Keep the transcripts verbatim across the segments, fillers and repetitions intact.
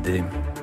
Hallyday.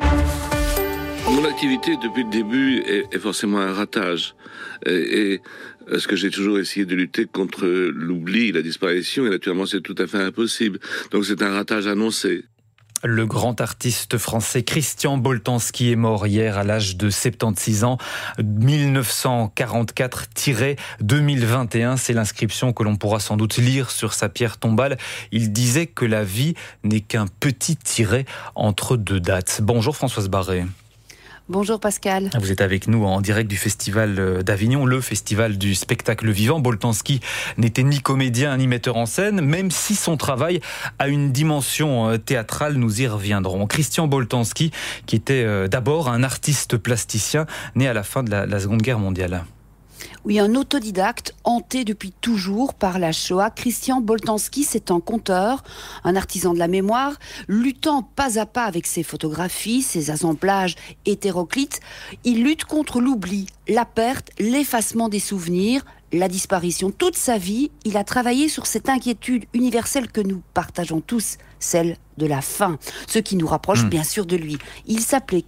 Mon activité depuis le début est, est forcément un ratage. Et, et ce que j'ai toujours essayé de lutter contre l'oubli, la disparition, et naturellement c'est tout à fait impossible. Donc c'est un ratage annoncé. Le grand artiste français Christian Boltanski est mort hier à l'âge de soixante-seize ans. mille neuf cent quarante-quatre deux mille vingt et un, c'est l'inscription que l'on pourra sans doute lire sur sa pierre tombale. Il disait que la vie n'est qu'un petit tiret entre deux dates. Bonjour Françoise Barré. Bonjour Pascal. Vous êtes avec nous en direct du Festival d'Avignon, le festival du spectacle vivant. Boltanski n'était ni comédien ni metteur en scène, même si son travail a une dimension théâtrale, nous y reviendrons. Christian Boltanski, qui était d'abord un artiste plasticien, né à la fin de la, la Seconde Guerre mondiale. Oui, un autodidacte hanté depuis toujours par la Shoah. Christian Boltanski, c'est un conteur, un artisan de la mémoire, luttant pas à pas avec ses photographies, ses assemblages hétéroclites. Il lutte contre l'oubli, la perte, l'effacement des souvenirs, la disparition. Toute sa vie, il a travaillé sur cette inquiétude universelle que nous partageons tous, celle de la fin, ce qui nous rapproche mmh. bien sûr de lui. Il s'appelait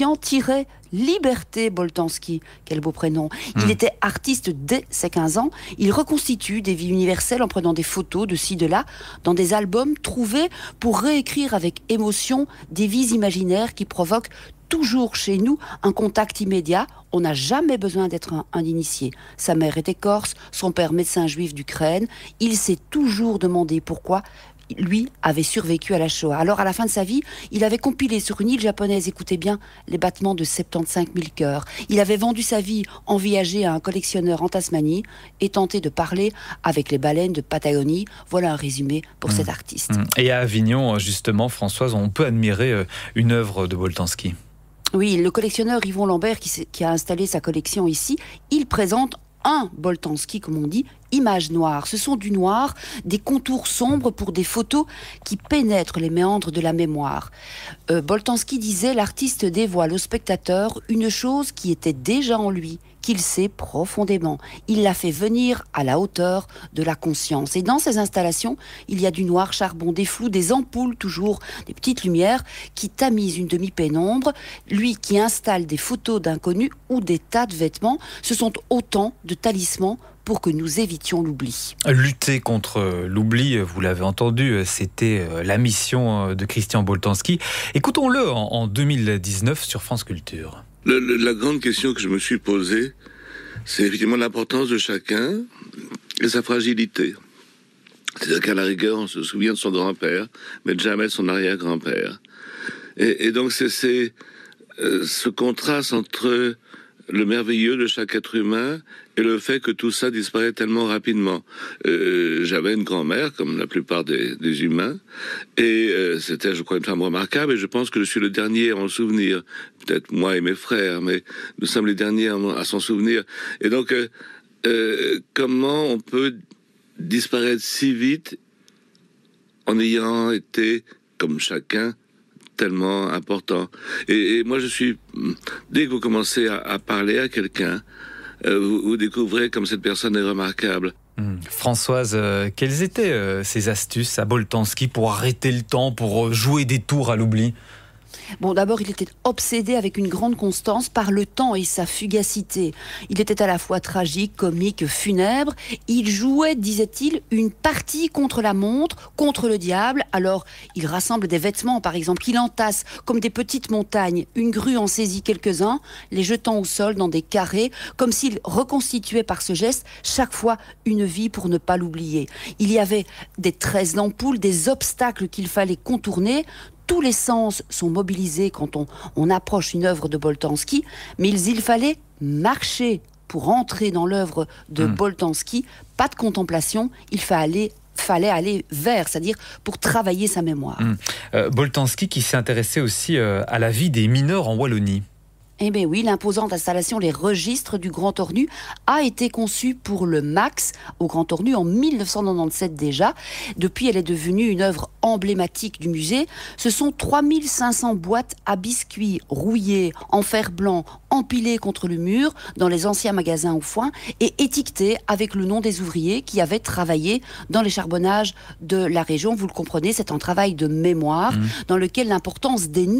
Christian-Liberté Boltanski. Quel beau prénom. Il mmh. était artiste dès ses quinze ans. Il reconstitue des vies universelles en prenant des photos de ci, de là, dans des albums trouvés pour réécrire avec émotion des vies imaginaires qui provoquent toujours chez nous un contact immédiat. On n'a jamais besoin d'être un, un initié. Sa mère était corse, son père médecin juif d'Ukraine. Il s'est toujours demandé pourquoi lui avait survécu à la Shoah. Alors à la fin de sa vie, il avait compilé sur une île japonaise, écoutez bien, les battements de soixante-quinze mille cœurs. Il avait vendu sa vie en viager à un collectionneur en Tasmanie et tenté de parler avec les baleines de Patagonie. Voilà un résumé pour mmh. cet artiste. Et à Avignon, justement, Françoise, on peut admirer une œuvre de Boltanski. Oui, le collectionneur Yvon Lambert, qui, qui a installé sa collection ici, il présente un Boltanski, comme on dit, images noires. Ce sont du noir, des contours sombres pour des photos qui pénètrent les méandres de la mémoire. Euh, Boltanski disait, l'artiste dévoile au spectateur une chose qui était déjà en lui, qu'il sait profondément. Il l'a fait venir à la hauteur de la conscience. Et dans ces installations, il y a du noir charbon, des flous, des ampoules toujours, des petites lumières qui tamisent une demi-pénombre. Lui qui installe des photos d'inconnus ou des tas de vêtements, ce sont autant de talismans pour que nous évitions l'oubli. Lutter contre l'oubli, vous l'avez entendu, c'était la mission de Christian Boltanski. Écoutons-le en deux mille dix-neuf sur France Culture. Le, le, la grande question que je me suis posée, c'est effectivement l'importance de chacun et sa fragilité. C'est-à-dire qu'à la rigueur, on se souvient de son grand-père, mais jamais de son arrière-grand-père. Et, et donc c'est, c'est euh, ce contraste entre le merveilleux de chaque être humain et le fait que tout ça disparaît tellement rapidement. Euh, j'avais une grand-mère, comme la plupart des, des humains, et euh, c'était, je crois, une femme remarquable, et je pense que je suis le dernier à en souvenir. Peut-être moi et mes frères, mais nous sommes les derniers à s'en souvenir. Et donc, euh, euh, comment on peut disparaître si vite en ayant été, comme chacun, tellement important. Et, et moi, je suis... Dès que vous commencez à, à parler à quelqu'un, euh, vous, vous découvrez comme cette personne est remarquable. Mmh. Françoise, euh, quelles étaient euh, ces astuces à Boltanski pour arrêter le temps, pour jouer des tours à l'oubli ? Bon, d'abord, il était obsédé avec une grande constance par le temps et sa fugacité. Il était à la fois tragique, comique, funèbre. Il jouait, disait-il, une partie contre la montre, contre le diable. Alors, il rassemble des vêtements, par exemple, qu'il entasse comme des petites montagnes. Une grue en saisit quelques-uns, les jetant au sol dans des carrés, comme s'il reconstituait par ce geste chaque fois une vie pour ne pas l'oublier. Il y avait des tresses d'ampoules, des obstacles qu'il fallait contourner. Tous les sens sont mobilisés quand on, on approche une œuvre de Boltanski, mais il, il fallait marcher pour entrer dans l'œuvre de mmh. Boltanski. Pas de contemplation, il fallait, fallait aller vers, c'est-à-dire pour travailler sa mémoire. Mmh. Euh, Boltanski qui s'est intéressé aussi euh, à la vie des mineurs en Wallonie. Eh bien oui, l'imposante installation Les Registres du Grand Ornu a été conçue pour le Max au Grand Ornu en mille neuf cent quatre-vingt-dix-sept déjà. Depuis, elle est devenue une œuvre emblématique du musée. Ce sont trois mille cinq cents boîtes à biscuits rouillées en fer blanc, empilées contre le mur dans les anciens magasins au foin et étiquetées avec le nom des ouvriers qui avaient travaillé dans les charbonnages de la région. Vous le comprenez, c'est un travail de mémoire mmh. dans lequel l'importance des noms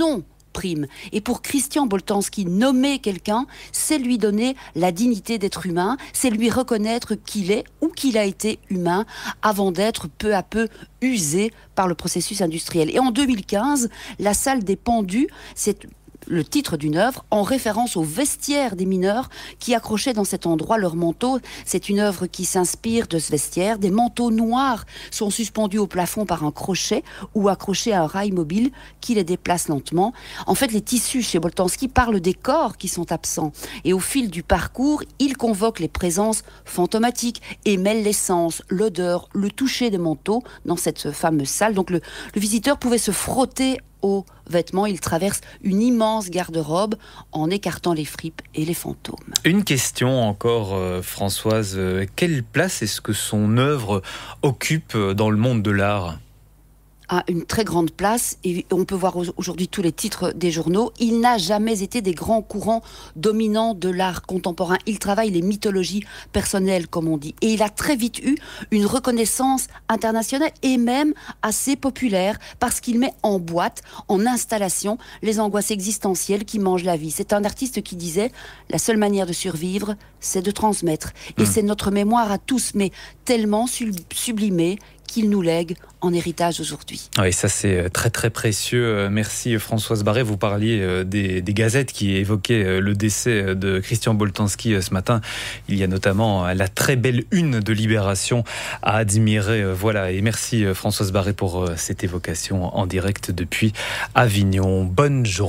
prime. Et pour Christian Boltanski, nommer quelqu'un, c'est lui donner la dignité d'être humain, c'est lui reconnaître qu'il est ou qu'il a été humain avant d'être peu à peu usé par le processus industriel. Et en deux mille quinze, la salle des pendus, c'est le titre d'une œuvre en référence aux vestiaires des mineurs qui accrochaient dans cet endroit leurs manteaux. C'est une œuvre qui s'inspire de ce vestiaire. Des manteaux noirs sont suspendus au plafond par un crochet ou accrochés à un rail mobile qui les déplace lentement. En fait, les tissus chez Boltanski parlent des corps qui sont absents. Et au fil du parcours, il convoque les présences fantomatiques et mêle l'essence, l'odeur, le toucher des manteaux dans cette fameuse salle. Donc le, le visiteur pouvait se frotter aux vêtements, il traverse une immense garde-robe en écartant les fripes et les fantômes. Une question encore, euh, Françoise. Euh, quelle place est-ce que son œuvre occupe dans le monde de l'art ? A une très grande place, et on peut voir aujourd'hui tous les titres des journaux. Il n'a jamais été des grands courants dominants de l'art contemporain. Il travaille les mythologies personnelles, comme on dit. Et il a très vite eu une reconnaissance internationale et même assez populaire parce qu'il met en boîte, en installation, les angoisses existentielles qui mangent la vie. C'est un artiste qui disait « La seule manière de survivre, c'est de transmettre. » Et mmh. c'est notre mémoire à tous, mais tellement sublimée qu'il nous lègue en héritage aujourd'hui. Oui, ça c'est très très précieux. Merci Françoise Barré. Vous parliez des, des gazettes qui évoquaient le décès de Christian Boltanski ce matin. Il y a notamment la très belle une de Libération à admirer. Voilà, et merci Françoise Barré pour cette évocation en direct depuis Avignon. Bonne journée.